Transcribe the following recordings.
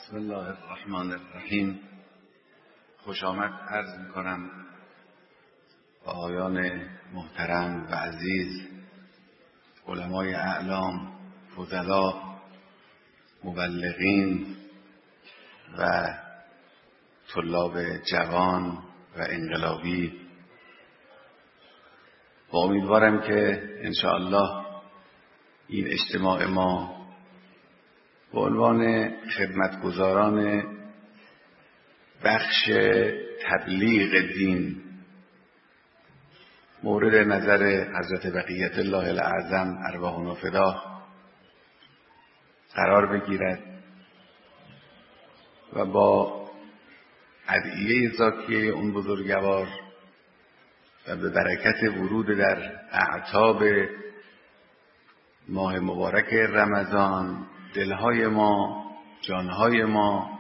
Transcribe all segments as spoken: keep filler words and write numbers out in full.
بسم الله الرحمن الرحیم. خوش آمد عرض میکنم آقایان محترم و عزیز، علمای اعلام، فضلا، مبلغین و طلاب جوان و انقلابی. و امیدوارم که انشاءالله این اجتماع ما به عنوان خدمتگزاران بخش تبلیغ دین مورد نظر حضرت بقیت الله الاعظم ارواحنا فداه قرار بگیرد و با ادعیه زاکیه اون بزرگوار و به برکت ورود در اعتاب ماه مبارک رمضان دلهای ما، جانهای ما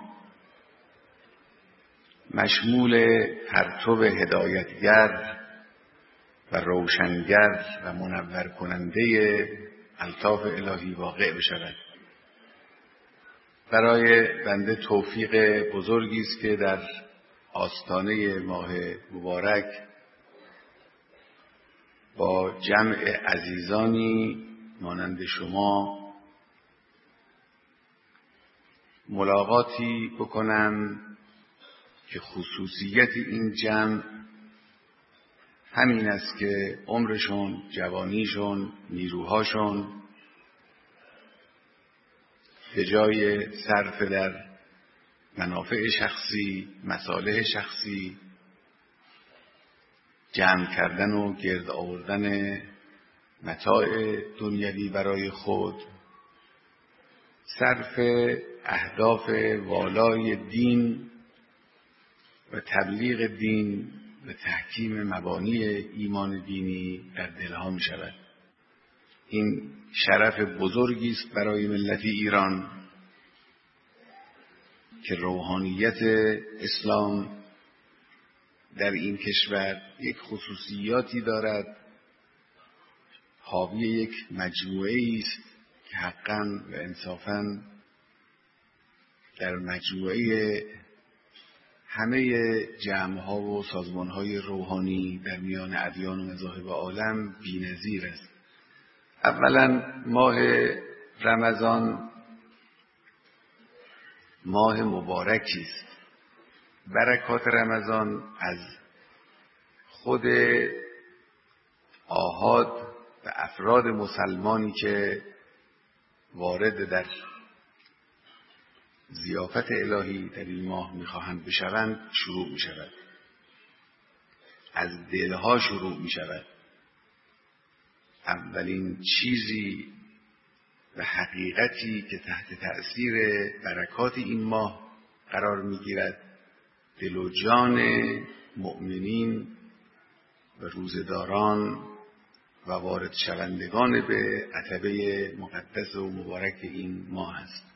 مشمول پرتو هدایتگر و روشنگر و منور کننده الطاف الهی واقع بشود. برای بنده توفیق بزرگی است که در آستانه ماه مبارک با جمع عزیزانی مانند شما ملاقاتی بکنم که خصوصیت این جمع همین است که عمرشون، جوانیشون، نیروهاشون به جای صرف در منافع شخصی، مصالح شخصی، جمع کردن و گرد آوردن متاع دنیوی برای خود، صرف اهداف والای دین و تبلیغ دین و تحکیم مبانی ایمان دینی در دلها می شود. این شرف بزرگی است برای ملت ایران که روحانیت اسلام در این کشور یک خصوصیاتی دارد، حاوی یک مجموعه‌ای است که حقاً و انصافاً در مجموعه همه جمع‌ها و سازمان‌های روحانی در میان ادیان و مذاهب عالم بی‌نظیر است. اولاً ماه رمضان ماه مبارکی است. برکات رمضان از خود آحاد و افراد مسلمانی که وارد در ضیافت الهی در این ماه میخواهند بشوند شروع میشود. از دلها شروع میشود. اولین چیزی و حقیقتی که تحت تأثیر برکات این ماه قرار میگیرد دل و جان مؤمنین و روزداران و وارد شوندگان به عتبه مقدس و مبارک این ماه است.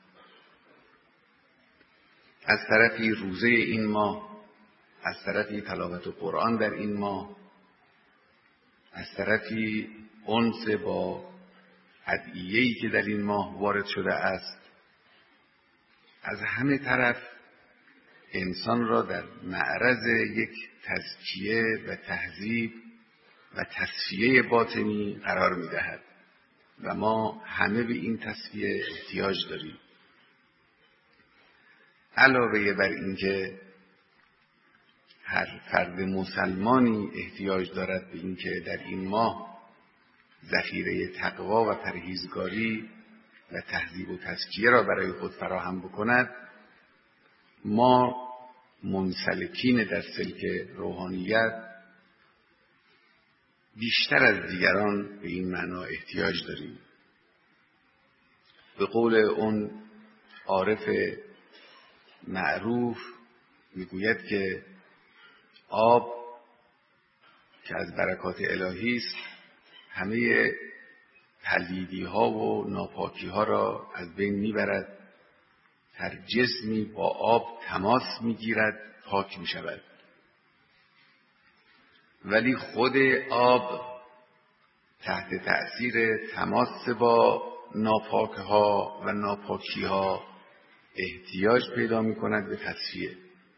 از طرفی روزه این ماه، از طرفی تلاوت قرآن در این ماه، از طرفی انس با ادعیه‌ای که در این ماه وارد شده است، از همه طرف انسان را در معرض یک تزکیه و تهذیب و تصفیه باطنی قرار می‌دهد و ما همه به این تصفیه احتیاج داریم. علاوه بر اینکه هر فرد مسلمانی احتیاج دارد به اینکه در این ماه ذخیره تقوا و پرهیزگاری و تهذیب و تزکیه را برای خود فراهم بکند، ما منسلکین در سلک روحانیت بیشتر از دیگران به این معنا احتیاج داریم. به قول اون عارف معروف میگوید که آب که از برکات الهی است همه پلیدی ها و ناپاکی ها را از بین میبرد. هر جسمی با آب تماس میگیرد پاک میشود. ولی خود آب تحت تأثیر تماس با ناپاک ها و ناپاکی ها احتیاج پیدا می کند به تصفیه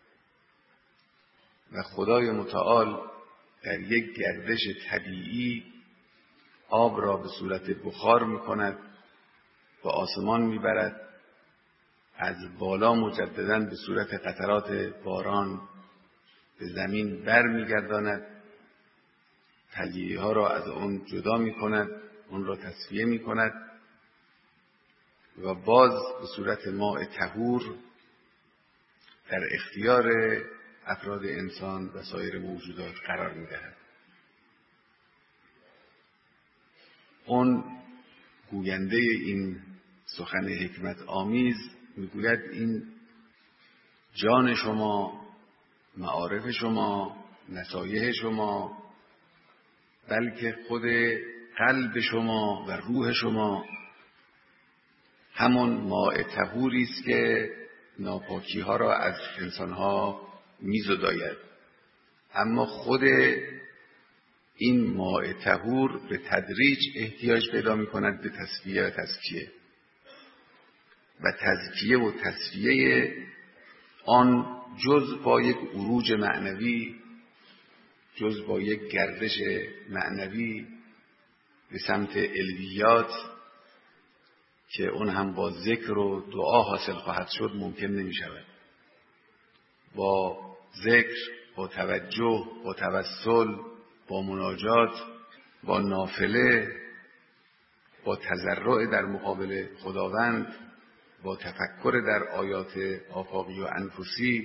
و خدای متعال در یک گردش طبیعی آب را به صورت بخار می کند، به آسمان می برد، از بالا مجدداً به صورت قطرات باران به زمین بر می گرداند، طلیعه ها را از اون جدا می کند، اون را تصفیه می کند و باز به صورت ماء طهور در اختیار افراد انسان و سایر موجودات قرار می دهد. اون گوینده این سخن حکمت آمیز می گوید این جان شما، معارف شما، نصایح شما، بلکه خود قلب شما و روح شما همون ماء طهوری است که ناپاکی ها را از انسان ها میزداید. اما خود این ماء طهور به تدریج احتیاج پیدا می کند به تصفیه و تزکیه و تزکیه و تصفیه آن جز با یک عروج معنوی، جز با یک گردش معنوی به سمت الویات که اون هم با ذکر و دعا حاصل خواهد شد ممکن نمی شود. با ذکر، با توجه، با توسل، با مناجات، با نافله، با تضرع در مقابل خداوند، با تفکر در آیات آفاقی و انفسی،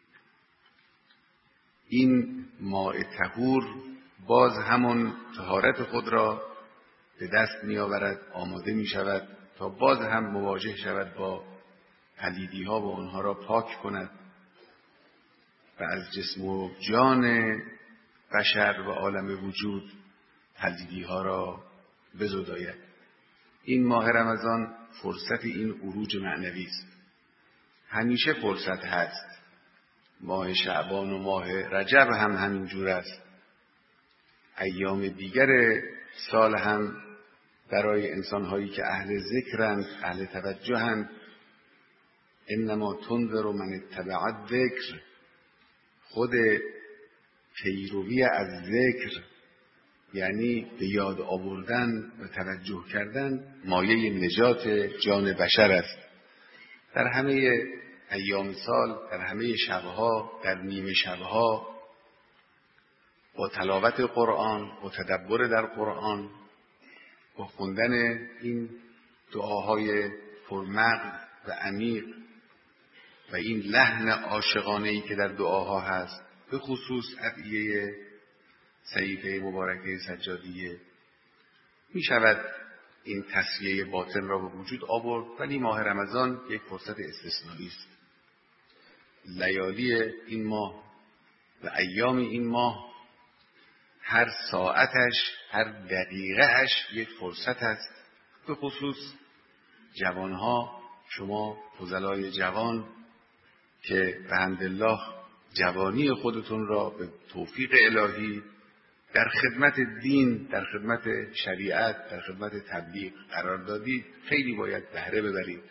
این ماء طهور باز همون طهارت خود را به دست می آورد، آماده می شود تا باز هم مواجه شود با پلیدی ها و آنها را پاک کند و از جسم و جان بشر و عالم وجود پلیدی ها را بزداید. این ماه رمضان فرصت این عروج معنوی است. همیشه فرصت هست. ماه شعبان و ماه رجب هم همینجور است. ایام دیگر سال هم برای انسان‌هایی که اهل ذکرند، اهل توجهند، انما تنذر من اتبع الذکر، خود پیروی از ذکر یعنی به یاد آوردن و توجه کردن مایه نجات جان بشر است. در همه ایام سال، در همه شبها، در نیمه شبها با تلاوت قرآن، با تدبر در قرآن، با خوندن این دعاهای پرمغز و عمیق و این لحن عاشقانه‌ای که در دعاها هست، به خصوص ادعیه صحیفه مبارکه سجادیه، می شود این تصفیه باطن را به وجود آورد. ولی ماه رمضان یک فرصت استثنایی است. لیالی این ماه و ایام این ماه هر ساعتش، هر دقیقهش یک فرصت است. به خصوص جوانها، شما فضلای جوان که بحمدالله جوانی خودتون را به توفیق الهی در خدمت دین، در خدمت شریعت، در خدمت تبلیغ قرار دادید، خیلی باید بهره ببرید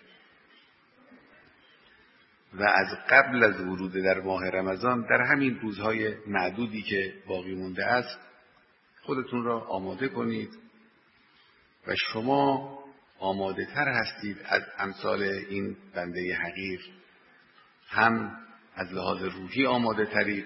و از قبل از ورود در ماه رمضان در همین روزهای معدودی که باقی مونده است خودتون را آماده کنید و شما آماده تر هستید از امثال این بنده حقیر. هم از لحاظ روحی آماده ترید،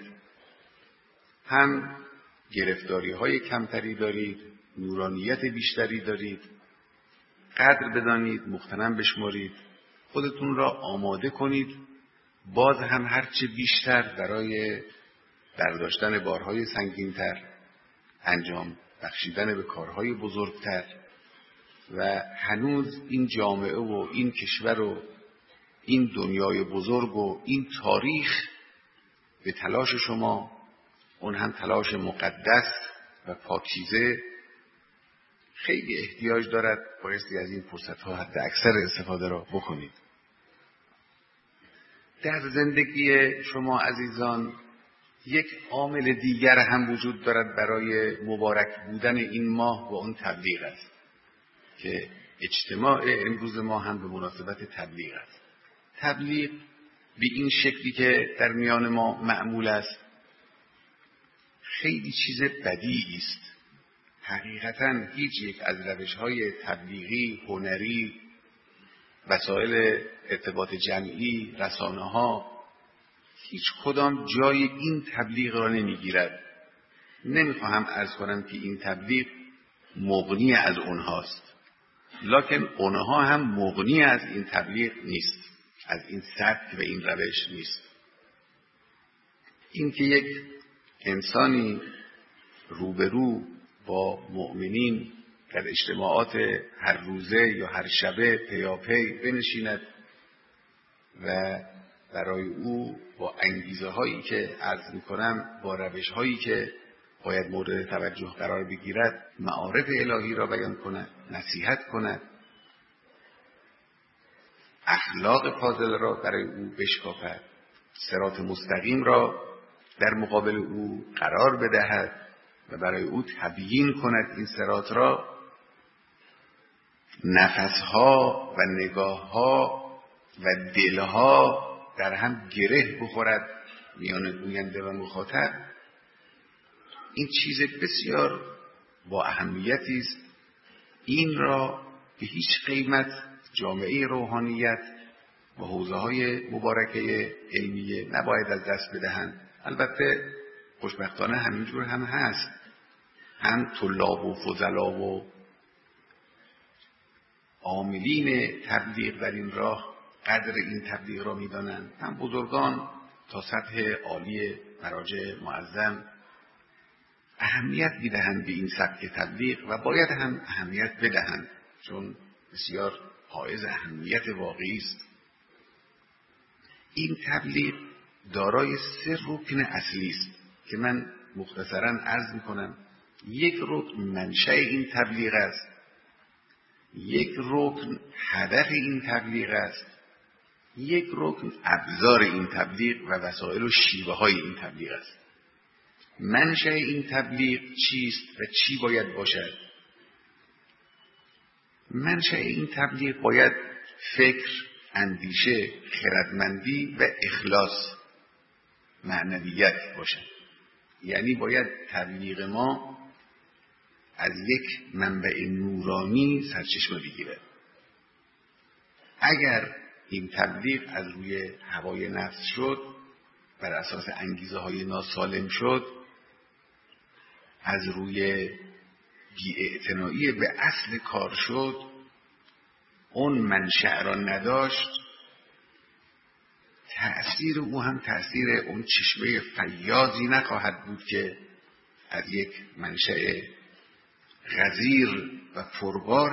هم گرفتاری های کمتری دارید، نورانیت بیشتری دارید. قدر بدانید، مغتنم بشمارید، خودتون را آماده کنید، باز هم هرچه بیشتر برای برداشتن بارهای سنگین‌تر، انجام بخشیدن به کارهای بزرگتر و هنوز این جامعه و این کشور و این دنیای بزرگ و این تاریخ به تلاش شما، اون هم تلاش مقدس و پاکیزه، خیلی احتیاج دارد. بایستی از این فرصت‌ها حد اکثر استفاده را بکنید. در زندگی شما عزیزان یک عامل دیگر هم وجود دارد برای مبارک بودن این ماه و اون تبلیغ است که اجتماع امروز ما هم به مناسبت تبلیغ است. تبلیغ به این شکلی که در میان ما معمول است خیلی چیز بدیعی است. حقیقتاً هیچ یک از روش‌های تبلیغی، هنری، وسایل ارتباط جمعی، رسانه‌ها هیچ کدام جای این تبلیغ را نمیگیرد. نمیخواهم عرض کنم که این تبلیغ مغنی از اونهاست، لکن اونها هم مغنی از این تبلیغ نیست، از این سبک و این روش نیست. این که یک انسانی روبرو با مؤمنین در اجتماعات هر روزه یا هر شبه پیاپی بنشیند و برای او با انگیزه هایی که عرض میکنم، با روش هایی که باید مورد توجه قرار بگیرد، معارف الهی را بیان کند، نصیحت کند، اخلاق فاضل را برای او بشکافد، صراط مستقیم را در مقابل او قرار بدهد و برای او تبیین کند این صراط را، نفسها و نگاهها و دلها در هم گره بخورد میان گوینده و مخاطب. این چیز بسیار با اهمیتی است. این را به هیچ قیمت جامعه روحانیت و حوزه‌های مبارکه علمیه نباید از دست بدهند. البته خوشبختانه همینجور هم هست، هم طلاب و فضلا و عاملین تبلیغ در این راه قدر این تبلیغ را می‌دانند، هم بزرگان تا سطح عالی مراجع معظم اهمیت می‌دهند به این سبک تبلیغ و باید هم اهمیت بدهند، چون بسیار حائز اهمیت واقعی است. این تبلیغ دارای سه رکن اصلی است که من مختصراً عرض می‌کنم. یک رکن منشأ این تبلیغ است، یک رکن هدف این تبلیغ است، یک رکن ابزار این تبلیغ و وسایل و شیوه های این تبلیغ است. منشأ این تبلیغ چیست و چی باید باشد؟ منشأ این تبلیغ باید فکر، اندیشه، خردمندی و اخلاص، معنویت باشد. یعنی باید تبلیغ ما از یک منبع نورانی سرچشمه بگیرد. اگر این تبلیغ از روی هوای نفس شد، بر اساس انگیزه های ناسالم شد، از روی بی‌اعتنایی به اصل کار شد، اون منشأ را نداشت، تأثیر او هم تأثیر اون چشمه فیاضی نخواهد بود که از یک منشأ غزیر و پربار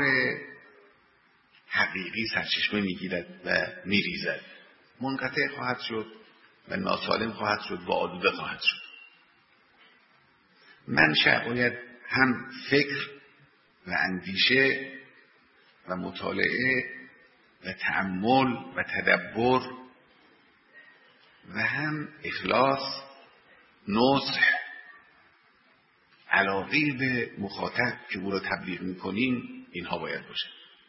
حقیقی سرچشمه میگیرد و میریزد. منقطع خواهد شد و ناسالم خواهد شد و آلوده خواهد شد. منشأ باید هم فکر و اندیشه و مطالعه و تأمل و تدبر و هم اخلاص، نصح، علاقه به مخاطب که او را تبلیغ میکنیم، اینها باید باشه.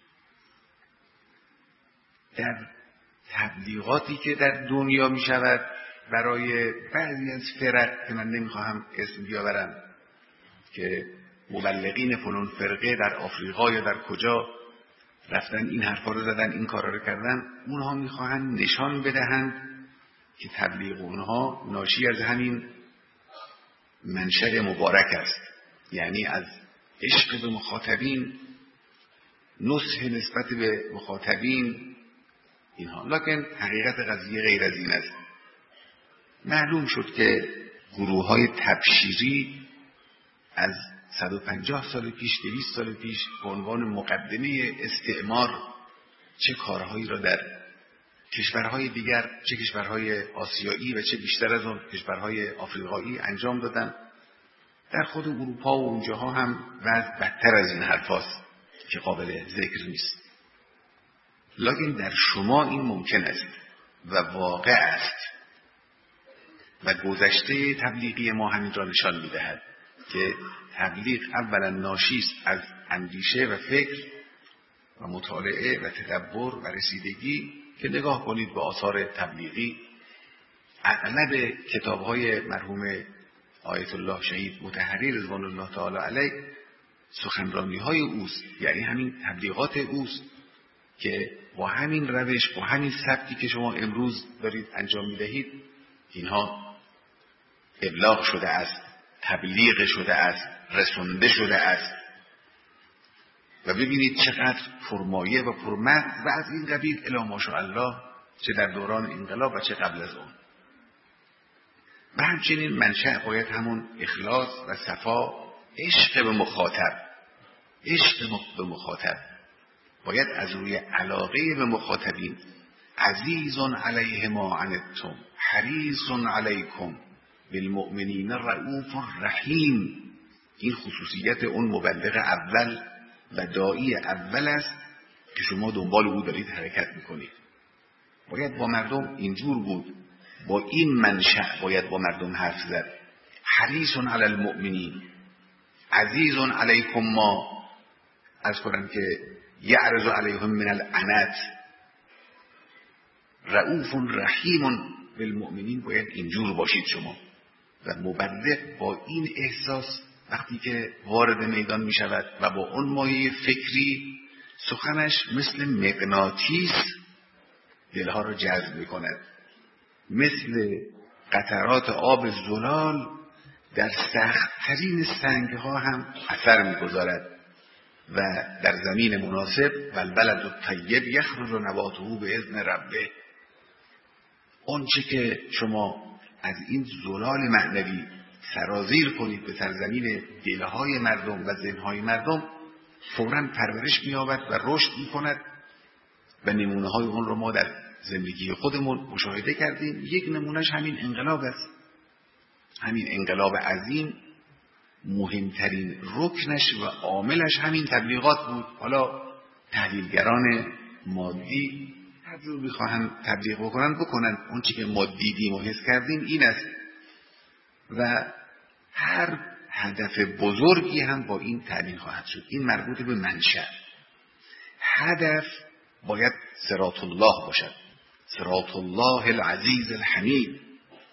در تبلیغاتی که در دنیا می شود برای بعضی از فرق که من نمیخواهم اسم بیاورم، که مبلغین فلان فرقه در آفریقا یا در کجا رفتن این حرفا رو زدن، این کارا رو کردن، اونها میخواهند نشان بدهند که تبلیغ اونها ناشی از همین منشأ مبارک است، یعنی از عشق به مخاطبین، نصح نسبت به مخاطبین اینها. لکن حقیقت قضیه غیر از این است. معلوم شد که گروه های تبشیری از صد و پنجاه سال پیش، دویست سال پیش به عنوان مقدمه استعمار چه کارهایی را در کشورهای دیگر، چه کشورهای آسیایی و چه بیشتر از اون کشورهای آفریقایی انجام دادن. در خود اروپا و اونجاها هم وضع بدتر از این حرفاست که قابل ذکر نیست. لکن در شما این ممکن است و واقع است و گذشته تبلیغی ما همین را نشان می‌دهد که تبلیغ اولا ناشی است از اندیشه و فکر و مطالعه و تدبر و رسیدگی که نگاه کنید به آثار تبلیغی. اغلب کتاب‌های مرحوم آیت الله شهید مطهری رضوان الله تعالی علیه سخنرانی‌های اوست، یعنی همین تبلیغات اوست که با همین روش، با همین سبکی که شما امروز دارید انجام می‌دهید، اینها ابلاغ شده است، تبلیغ شده است، رسونده شده است. و ببینید چقدر پرمایه و پرمغز و از این قبیل الی ماشاءالله، چه در دوران انقلاب و چه قبل از اون. و همچنین منشأ باید همون اخلاص و صفا، عشق به مخاطب، عشق به مخاطب باید از روی علاقه به مخاطبین، عزیز علیه ما عنتم حریص علیکم بالمؤمنین رؤوف رحیم. این خصوصیت اون مبلغ اول و داعی اول است که شما دنبال او دارید حرکت میکنید. باید با مردم اینجور بود، با این منشأ باید با مردم حرف زد. حریص علی المؤمنین، عزیز علیکم ما، از کنم که یعرض علیهم من العنت، رؤوف رحیم بالمؤمنین. باید اینجور باشید شما. و مبلغ با این احساس وقتی که وارد میدان می شود و با اون مایه فکری، سخنش مثل مغناطیس دلها را جذب می کند، مثل قطرات آب زلال در سخت‌ترین سنگها هم اثر می گذارد و در زمین مناسب والبلد الطیب یخرج نباته باذن ربه. اون چه که شما از این زلال معنوی سرازیر کنید به سرزمین دلهای مردم و ذهنهای مردم، فوراً پرورش می‌یابد و رشد می‌کند. و نمونه‌های اون رو ما در زندگی خودمون مشاهده کردیم. یک نمونهش همین انقلاب است. همین انقلاب عظیم مهمترین رکنش و عاملش همین تبلیغات بود. حالا تحلیلگران مادی هر جور می‌خواهند تبلیغ بکنن بکنن، اون چیزی که ما دیدیم و حس کردیم این است. و هر هدف بزرگی هم با این تعیین خواهد شد. این مربوط به منشأ. هدف باید صراط الله باشد، صراط الله العزیز الحمید.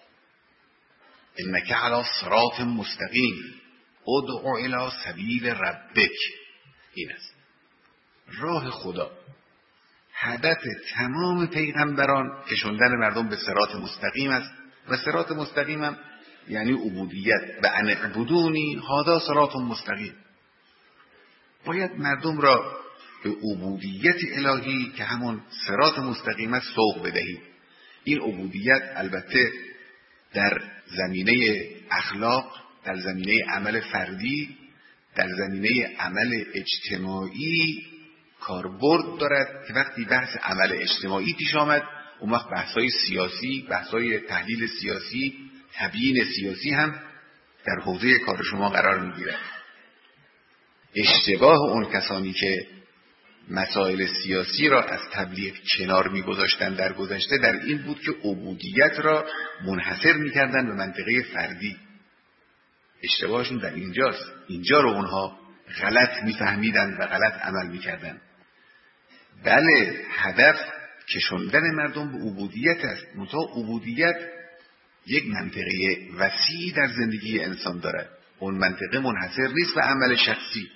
انک علی صراط مستقیم ادع الی سبیل ربک. این است راه خدا. هدف تمام پیغمبران کشوندن مردم به صراط مستقیم است. و صراط مستقیم هم یعنی عبودیت. و ان اعبدونی هذا صراط مستقیم. باید مردم را به عبودیت الهی که همون صراط مستقیم است سوق بدهید. این عبودیت البته در زمینه اخلاق، در زمینه عمل فردی، در زمینه عمل اجتماعی کاربرد دارد که وقتی بحث عمل اجتماعی پیش آمد، اون وقت بحث‌های سیاسی، بحث‌های تحلیل سیاسی، تبیین سیاسی هم در حوزه کار شما قرار می‌گیرد. اشتباه اون کسانی که مسائل سیاسی را از تبلیغ کنار می‌گذاشتند در گذشته در این بود که عبودیت را منحصر می‌کردند به منطقه فردی. اشتباهشون در اینجاست. اینجا رو اونها غلط می‌فهمیدند و غلط عمل می‌کردند. بله، هدف کشوندن مردم به عبودیت است. منتها عبودیت یک منطقه وسیع در زندگی انسان دارد. اون منطقه منحصر نیست به عمل شخصی.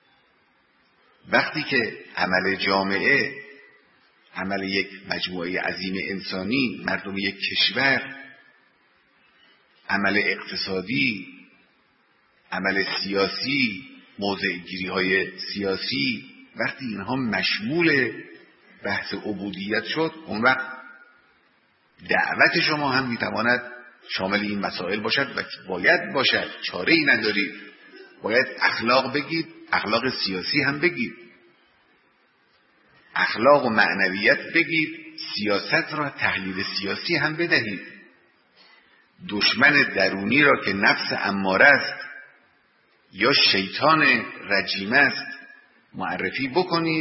وقتی که عمل جامعه، عمل یک مجموعه عظیم انسانی، مردم یک کشور، عمل اقتصادی، عمل سیاسی، موضع گیری های سیاسی، وقتی اینها مشمول بحث عبودیت شد، اون وقت دعوت شما هم میتواند شامل این مسائل باشد و باید باشد. چاره ای ندارید. باید اخلاق بگید، اخلاق سیاسی هم بگید، اخلاق و معنویت بگید، سیاست را تحلیل سیاسی هم بدهید. دشمن درونی را که نفس اماره است یا شیطان رجیم است معرفی بکنید.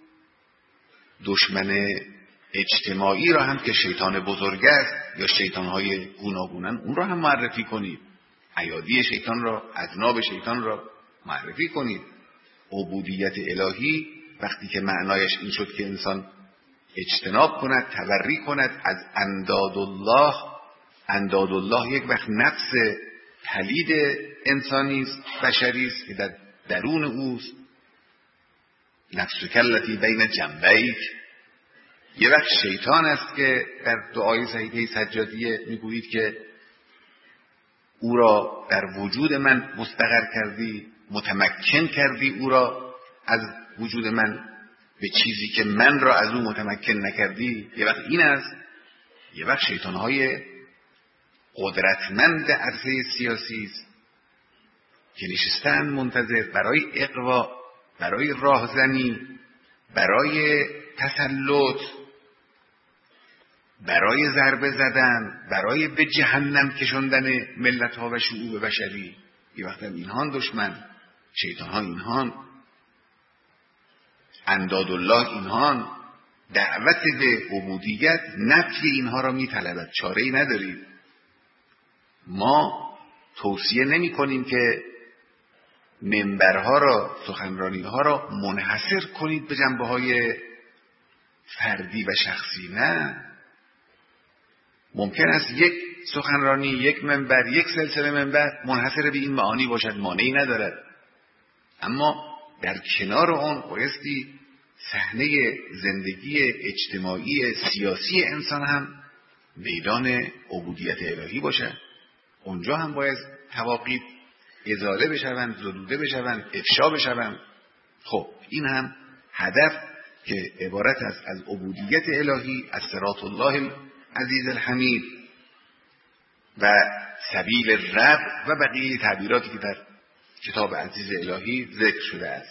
دشمن اجتماعی را هم که شیطان بزرگ است یا شیطانهای گوناگونن اون را هم معرفی کنید. ایادی شیطان را، اذناب شیطان را معرفی کنید. عبودیت الهی وقتی که معنایش این شد که انسان اجتناب کند، تبری کند از انداد الله. انداد الله یک وقت نفس پلید انسانی است، بشری است که در درون اوست. نفس کلتی بین جنبیک. یه وقت شیطان است که در دعای صحیفه سجادیه میگویید که او را در وجود من مستقر کردی، متمکن کردی او را از وجود من به چیزی که من را از او متمکن نکردی. یه وقت این است. یه وقت شیطانهای قدرتمند عرصه سیاسی است که نشستن منتظر برای اغوا، برای راهزنی، برای تسلط، برای ضربه زدن، برای به جهنم کشاندن ملت‌ها و شعوب بشری. یه وقت هم اینهان دشمن، شیطان‌ها اینهان، انداد الله اینهان. دعوت به عبودیت نفی اینها را می‌طلبد، چاره‌ای ندارید. ما توصیه نمی کنیم که منبرها را، سخنرانی‌ها را منحصر کنید به جنبه‌های فردی و شخصی. نه، ممکن است یک سخنرانی، یک منبر، یک سلسله منبر منحصر به این معانی باشد، مانعی ندارد. اما در کنار آن بایستی صحنه زندگی اجتماعی سیاسی انسان هم میدان عبودیت الهی باشد. اونجا هم باید تواقیت ازاله بشوند، زدوده بشوند، افشا بشوند. خب این هم هدف که عبارت است از عبودیت الهی، از صراط الله العزیز الحمید و سبیل رب و بقیه تعبیراتی که در کتاب عزیز الهی ذکر شده است.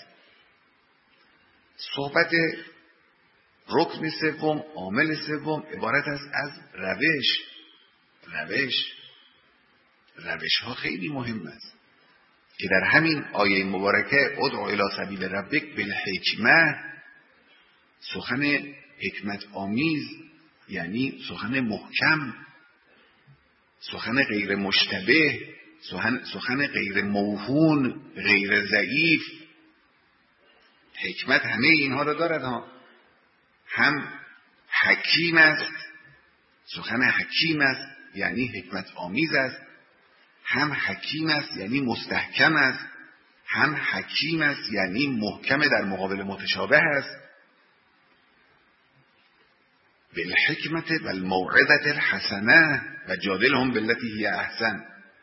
صحبت رکن سوم، عامل سوم عبارت است از روش. روش روش ها خیلی مهم است که در همین آیه مبارکه ادعو الی سبیل ربک بالحکمه، سخن حکمت آمیز یعنی سخن محکم، سخن غیر مشتبه، سخن, سخن غیر موهون، غیر ضعیف. حکمت همه اینها را دارد ها. هم حکیم است، سخن حکیم است یعنی حکمت آمیز است. هم حکیم است یعنی مستحکم است. هم حکیم است یعنی محکم در مقابل متشابه است. بالحکمت و الموعظة الحسنه و جادلهم بالتی هی احسن.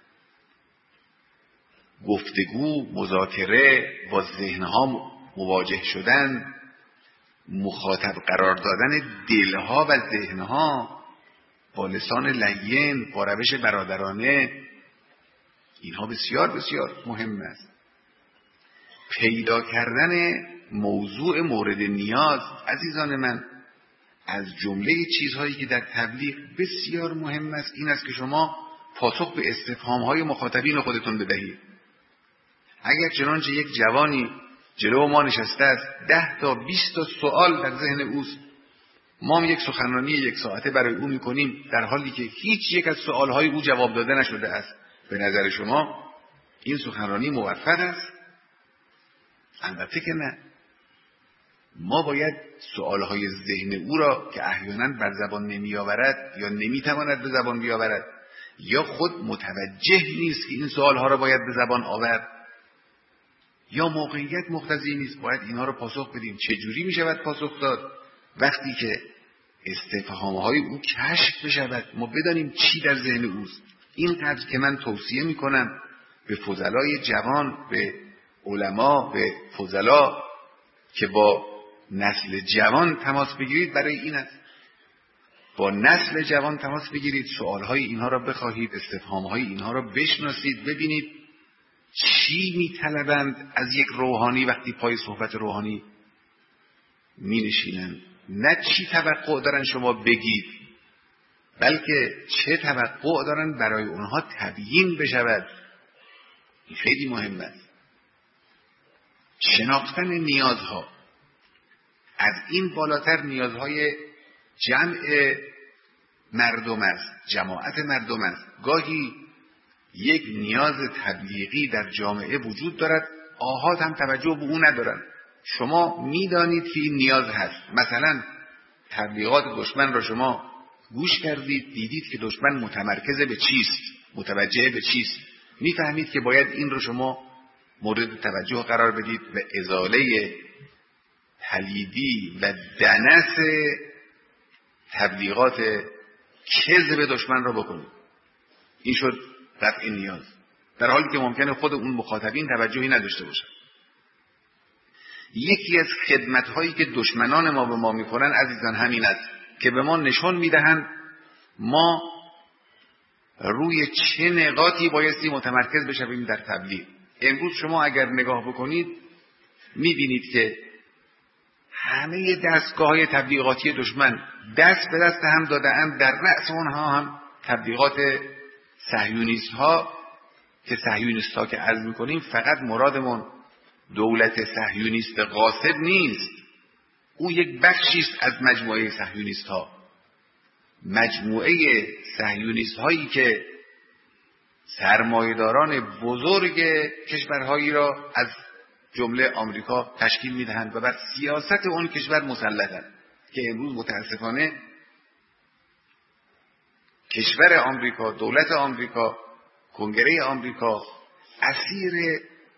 گفتگو، مذاکره، با ذهنها مواجه شدن، مخاطب قرار دادن دلها و ذهنها با لسان لین، با روش برادرانه، اینها بسیار بسیار مهم است. پیدا کردن موضوع مورد نیاز عزیزان من از جمله چیزهایی که در تبلیغ بسیار مهم است این است که شما پاسخ به استفهام‌های مخاطبین خودتون بدهید. اگر چنانچه یک جوانی جلو ما نشسته است، ده تا بیست تا سوال در ذهن اوست، ما هم یک سخنرانی یک ساعته برای او میکنیم در حالی که هیچ یک از سوالهای او جواب داده نشده است، به نظر شما این سخنرانی موفق است؟ البته که نه. ما باید سوالهای ذهن او را که احیانا بر زبان نمیآورد یا نمیتواند به زبان بیاورد یا خود متوجه نیست که این سوالها را باید به زبان آورد یا موقعیت مقتضی نیست، باید اینها را پاسخ بدیم. چجوری میشود پاسخ داد؟ وقتی که استفهامهای او کشف بشود، ما بدانیم چی در ذهن اوست. اینقدر که من توصیه میکنم به فضلای جوان، به علما، به فضلا که با نسل جوان تماس بگیرید. برای این است با نسل جوان تماس بگیرید، سوالهای اینها را بخواهید، استفهامهای اینها را بشناسید، ببینید چی میطلبند از یک روحانی وقتی پای صحبت روحانی می نشینند. نه چی توقع دارن شما بگید، بلکه چه توقع دارن برای اونها تبیین بشود. این خیلی مهم است. شناختن نیازها. از این بالاتر نیازهای جمع مردم است، جماعت مردم است. گاهی یک نیاز تبلیغی در جامعه وجود دارد، آحاد هم توجه به اون ندارن. شما میدانید که این نیاز هست. مثلا تبلیغات دشمن را شما گوش کردید، دیدید که دشمن متمرکز به چیست، متوجه به چیست، میفهمید که باید این رو شما مورد توجه قرار بدید و ازاله پلیدی و دنس تبلیغات کذب دشمن را بکنید. این شد رفع نیاز، در حالی که ممکنه خود اون مخاطبین توجهی نداشته باشن. یکی از خدمت‌هایی که دشمنان ما به ما می‌کنن عزیزان همین است که به ما نشون میدهند ما روی چه نقاطی بایستی متمرکز بشویم در تبلیغ. امروز شما اگر نگاه بکنید می‌بینید که همه دستگاه‌های تبلیغاتی دشمن دست به دست هم داده‌اند، در رأس اونها هم تبلیغات صهیونیست‌ها که صهیونیست‌ها که عرض می‌کنیم فقط مرادمون دولت صهیونیست غاصب نیست، او یک بخشی است از مجموعه صهیونیست‌ها، مجموعه صهیونیست‌هایی که سرمایه‌داران بزرگ کشورهایی را از جمله آمریکا تشکیل می‌دهند و بر سیاست اون کشور مسلطند، که امروز متاسفانه کشور آمریکا، دولت آمریکا، کنگره آمریکا اسیر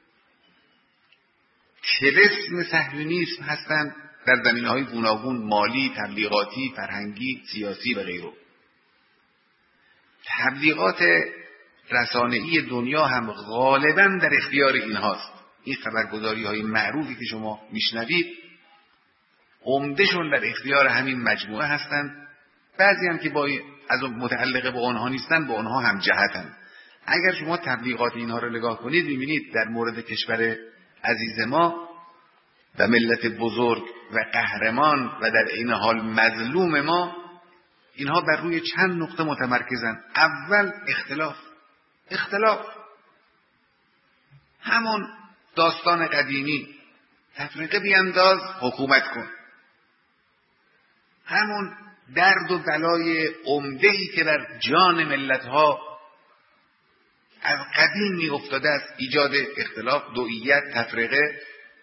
طلسم صهیونیسم هستند در زمینه‌های گوناگون، مالی، تبلیغاتی، فرهنگی، سیاسی و غیره. تبلیغات رسانه‌ای دنیا هم غالباً در اختیار اینهاست. این خبرگزاری‌های معروفی که شما میشنوید عمده‌شون در اختیار همین مجموعه هستند. بعضی هم که با از متعلق به آنها نیستن، با آنها هم جهتند. اگر شما تبلیغات اینها رو نگاه کنید می‌بینید در مورد کشور عزیز ما و ملت بزرگ و قهرمان و در این حال مظلوم ما، اینها بر روی چند نقطه متمرکزن. اول اختلاف. اختلاف همون داستان قدیمی، تفریقه بیانداز حکومت کن، همون درد و بلای عمده‌ای که بر جان ملت‌ها از قدیم می افتاده است، ایجاد اختلاف، دوئیت، تفریقه.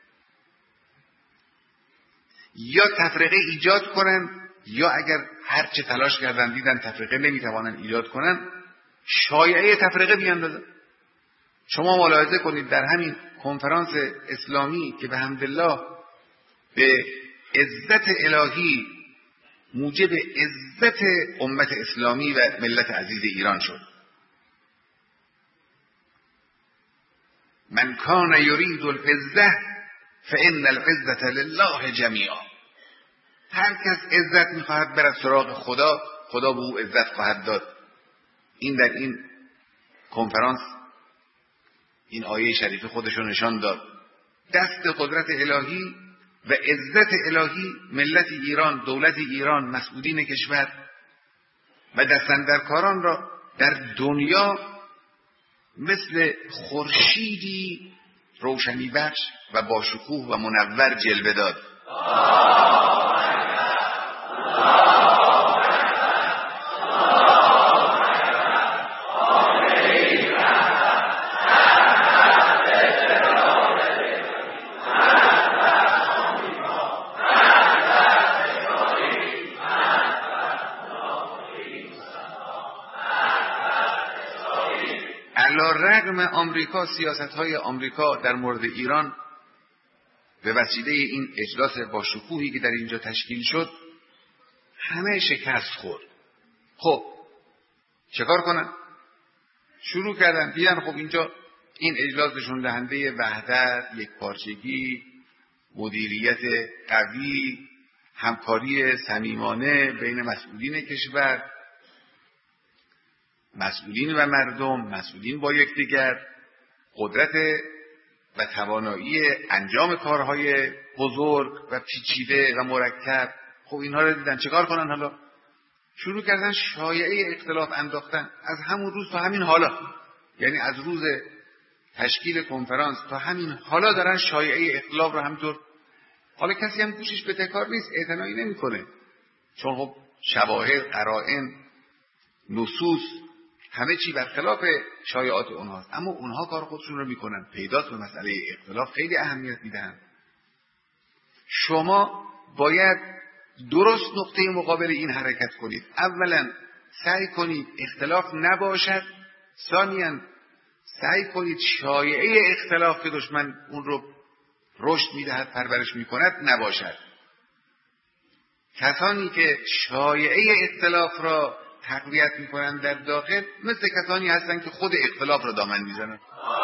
یا تفریقه ایجاد کنن، یا اگر هرچه تلاش کردن دیدن تفریقه نمیتوانن ایجاد کنن، شایعه تفریقه بیاندازن. شما ملاحظه کنید در همین کنفرانس اسلامی که به حمدالله به عزت الهی موجب عزت امت اسلامی و ملت عزیز ایران شد، من کان یرید العزة فان العزة لله جمیعا. هر کس عزت میخواهد برد سراغ خدا، خدا به او عزت خواهد داد. این در این کنفرانس این آیه شریف خودشون نشان داد. دست قدرت الهی و عزت الهی ملت ایران، دولت ایران، مسئولین کشور و دستاندرکاران را در دنیا مثل خورشیدی روشنی بخش و با شکوه و منور جلوه داد. رغم آمریکا، سیاست‌های آمریکا در مورد ایران به وسیله این اجلاس با شکوهی که در اینجا تشکیل شد همه شکست خورد. خب چکار کنن؟ شروع کردن دیدن خب اینجا این اجلاس نشون دهنده وحدت، یکپارچگی، مدیریت قوی، همکاری صمیمانه بین مسئولین کشور، مسئولین و مردم، مسئولین با یکدیگر، قدرت و توانایی انجام کارهای بزرگ و پیچیده و مرکب. خب اینها رو دیدن چیکار کنن؟ حالا شروع کردن شایعه اختلاف انداختن از همون روز تا همین حالا، یعنی از روز تشکیل کنفرانس تا همین حالا دارن شایعه اختلاف رو همینطور. حالا کسی هم گوشش به تکار نیست، اعتنایی نمیکنه، چون خب شواهد، قرائن، نصوص همه چی برخلاف شایعات اونهاست، اما اونها کار خودشون رو میکنن، پیداست به مسئله اختلاف خیلی اهمیت میدن. شما باید درست نقطه مقابل این حرکت کنید. اولا سعی کنید اختلاف نباشد، ثانیاً سعی کنید شایعه اختلاف که دشمن اون رو رشد میدهد، پرورش میکند نباشد. کسانی که شایعه اختلاف را تقویت میکنند در داخل مثل کسانی هستند که خود اختلاف را دامن میزنند.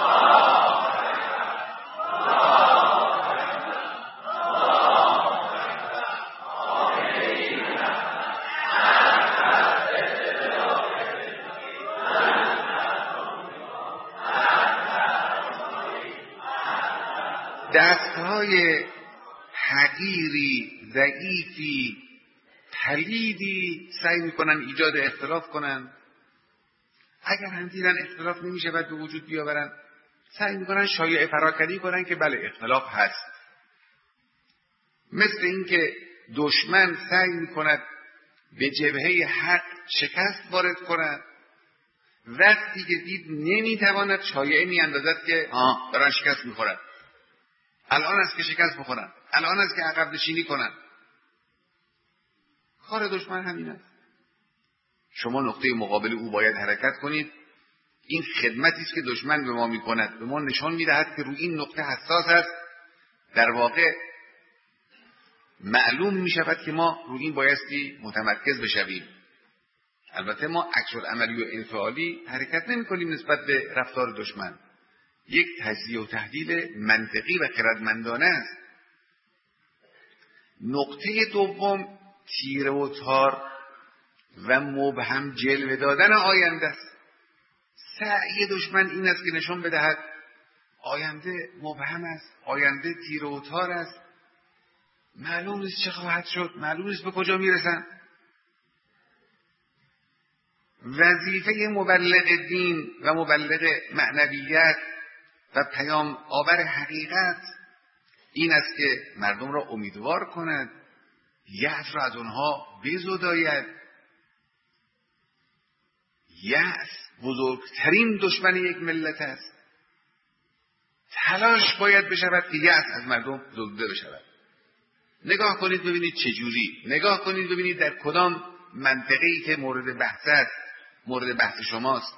دستهای حقیری، ضعیفی، پلیدی سعی میکنن ایجاد اختلاف کنن. اگر هم دیدن اختلاف نمیشه بعد به وجود بیاورن، سعی میکنن شایعه پراکنی کنن که بله اختلاف هست. مثل اینکه دشمن سعی میکند به جبهه حق شکست وارد کند، وقتی که دید نمیتواند شایعه میاندازد که آه دارن شکست میخورن، الان است که شکست بخورن، الان است که عقب نشینی کنن. کار دشمن همین است. شما نقطه مقابل او باید حرکت کنید. این خدمتی است که دشمن به ما میکند، به ما نشان میدهد که روی این نقطه حساس است. در واقع معلوم میشود که ما روی این بایستی متمرکز بشویم. البته ما عکس العملی و انفعالی حرکت نمی کنیم نسبت به رفتار دشمن. یک تجزیه و تحلیل منطقی و خردمندانه است. نقطه دوم تیره و تار و مبهم جلوه دادن آینده است. سعی دشمن این است که نشان بدهد آینده مبهم است، آینده تیره و تار است، معلوم نیست چه خواهد شد، معلوم نیست به کجا میرسن. وظیفه مبلغ دین و مبلغ معنویت و پیام آور حقیقت این است که مردم را امیدوار کند، یأس را از آنها بزداید. یأس بزرگترین دشمن یک ملت است. تلاش باید بشود که یأس از مردم زدوده بشود. نگاه کنید ببینید چجوری، نگاه کنید ببینید در کدام منطقه‌ای که مورد بحث است، مورد بحث شماست.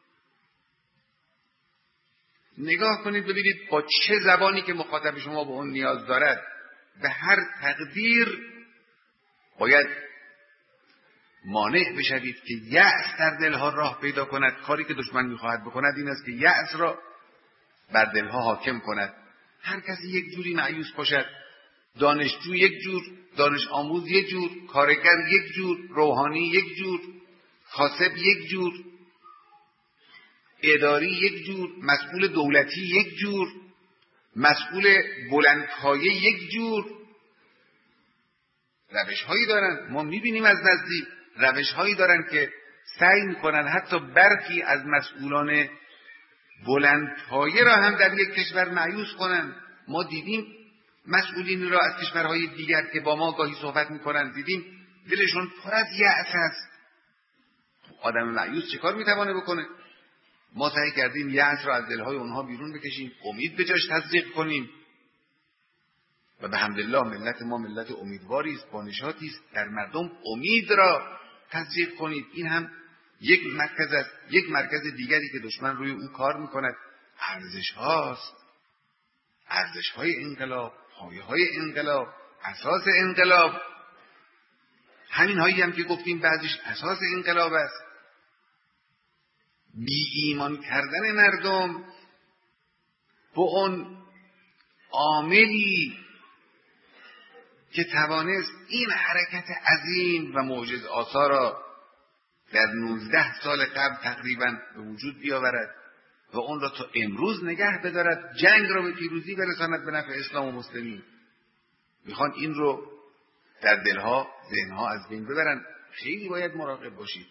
نگاه کنید ببینید با چه زبانی که مخاطب شما به اون نیاز دارد. به هر تقدیر باید مانع بشوید که یأس در دلها راه پیدا کند. کاری که دشمن میخواهد بکند این است که یأس را بر دلها حاکم کند. هر کسی یک جوری مایوس باشد، دانشجو یک جور، دانش آموز یک جور، کارگر یک جور، روحانی یک جور، کاسب یک جور، اداری یک جور، مسئول دولتی یک جور، مسئول بلندپایه یک جور. روش هایی دارن، ما میبینیم از نزدیک روش هایی دارن که سعی میکنن حتی برخی از مسئولان بلندپایه را هم در یک کشور مایوس کنن. ما دیدیم مسئولین را از کشورهای دیگر که با ما گاهی صحبت میکنن، دیدیم دلشون پر از یأس است. آدم مایوس چه کار میتوانه بکنه؟ ما سعی کردیم یأس را از دلهای اونها بیرون بکشیم، امید به جاش تزریق کنیم و به حمدالله ملت ما ملت امیدواری است، با نشاطی است. در مردم امید را تزریق کنید. این هم یک مرکز است، یک مرکز دیگری که دشمن روی اون کار میکند. ارزش هاست، ارزش های انقلاب، پایه های انقلاب، اساس انقلاب. همین هایی هم که گفتیم بعضیش اساس انقلاب است. بی ایمان کردن مردم به اون عاملی که توانست این حرکت عظیم و معجز آسا را در نوزده سال قبل تقریبا به وجود بیاورد و اون را تا امروز نگه بدارد، جنگ را به پیروزی برساند به نفع اسلام و مسلمین. میخوان این رو در دلها، ذهنها از بین ببرن. خیلی باید مراقب باشید.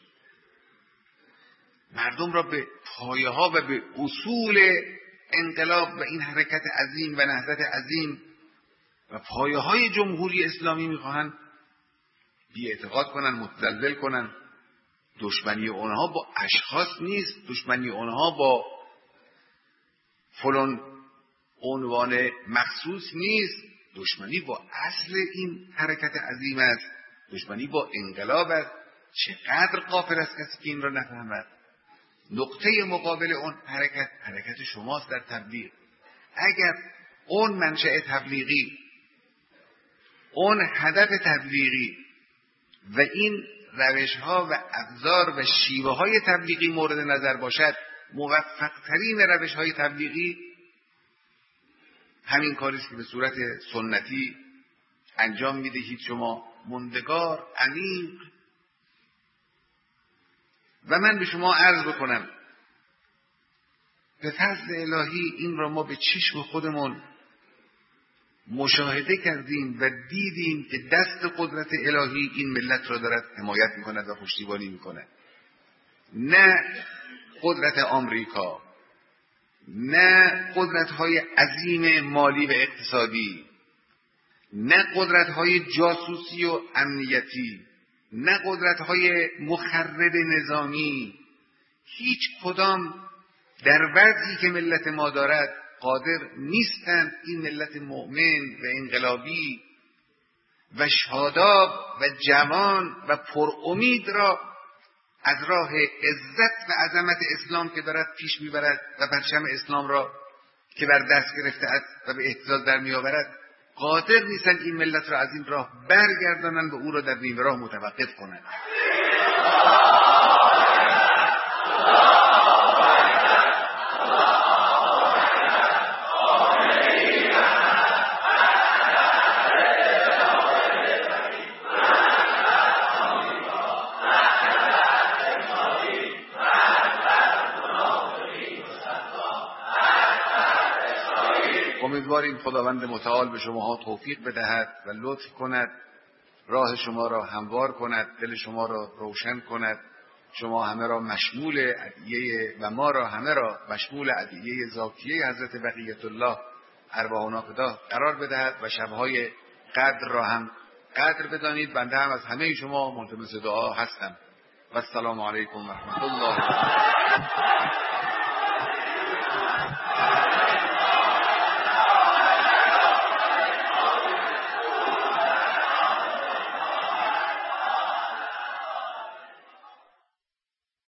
مردم را به پایه ها و به اصول انقلاب و این حرکت عظیم و نهضت عظیم و پایه های جمهوری اسلامی میخواهند بی اعتقاد کنن، متزلزل کنن. دشمنی اونها با اشخاص نیست، دشمنی اونها با فلان عنوان مخصوص نیست، دشمنی با اصل این حرکت عظیم است، دشمنی با انقلاب است. چقدر غافل است کسی که این را نفهمد. نقطه مقابل اون حرکت حرکت شماست در تبلیغ. اگر اون منشأ تبلیغی، اون هدف تبلیغی و این روش‌ها و ابزار و شیوه‌های تبلیغی مورد نظر باشد، موفق‌ترین روش‌های تبلیغی همین کاری است که به صورت سنتی انجام می‌دهید شما، مندگار، عمیق. و من به شما عرض بکنم به فضل الهی این را ما به چشم خودمون مشاهده کردیم و دیدیم که دست قدرت الهی این ملت را دارد حمایت می‌کند و پشتیبانی می‌کند. نه قدرت آمریکا، نه قدرت‌های عظیم مالی و اقتصادی، نه قدرت‌های جاسوسی و امنیتی، نه قدرت‌های مخرب نظامی، هیچ کدام در وضعی که ملت ما دارد قادر نیستند این ملت مؤمن و انقلابی و شاداب و جوان و پر امید را از راه عزت و عظمت اسلام که دارد پیش میبرد و پرچم اسلام را که بر دست گرفته است و به اهتزاز در میآورد، قادر نیستند این ملت را از این راه برگردانند و او را در نیمه راه متوقف کنند. امیدواریم خداوند متعال به شماها توفیق بدهد و لطف کند، راه شما را هموار کند، دل شما را روشن کند، شما همه را مشمول ادعیه و ما را همه را مشمول ادعیه ذاتیه حضرت بقیت الله ارواح نافذه قرار بدهد و شبهای قدر را هم قدر بدانید. بنده هم از همه شما ملتمس دعا هستم. و السلام علیکم و رحمت الله.